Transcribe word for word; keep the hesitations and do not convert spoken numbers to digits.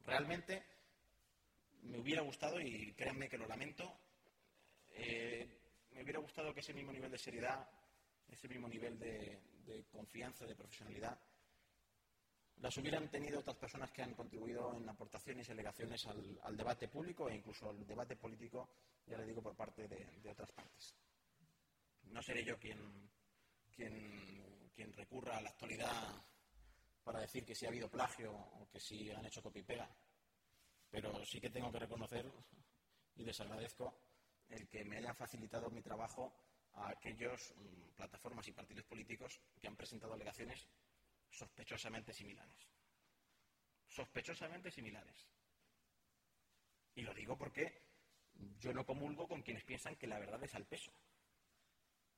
Realmente me hubiera gustado, y créanme que lo lamento, eh, me hubiera gustado que ese mismo nivel de seriedad, ese mismo nivel de, de confianza, de profesionalidad, las hubieran tenido otras personas que han contribuido en aportaciones y alegaciones al, al debate público e incluso al debate político, ya le digo, por parte de, de otras partes. No seré yo quien, quien, quien recurra a la actualidad para decir que si ha habido plagio o que si han hecho copia y pega, pero sí que tengo que reconocer, y les agradezco, el que me hayan facilitado mi trabajo a aquellos mmm, plataformas y partidos políticos que han presentado alegaciones sospechosamente similares. Sospechosamente similares. Y lo digo porque yo no comulgo con quienes piensan que la verdad es al peso.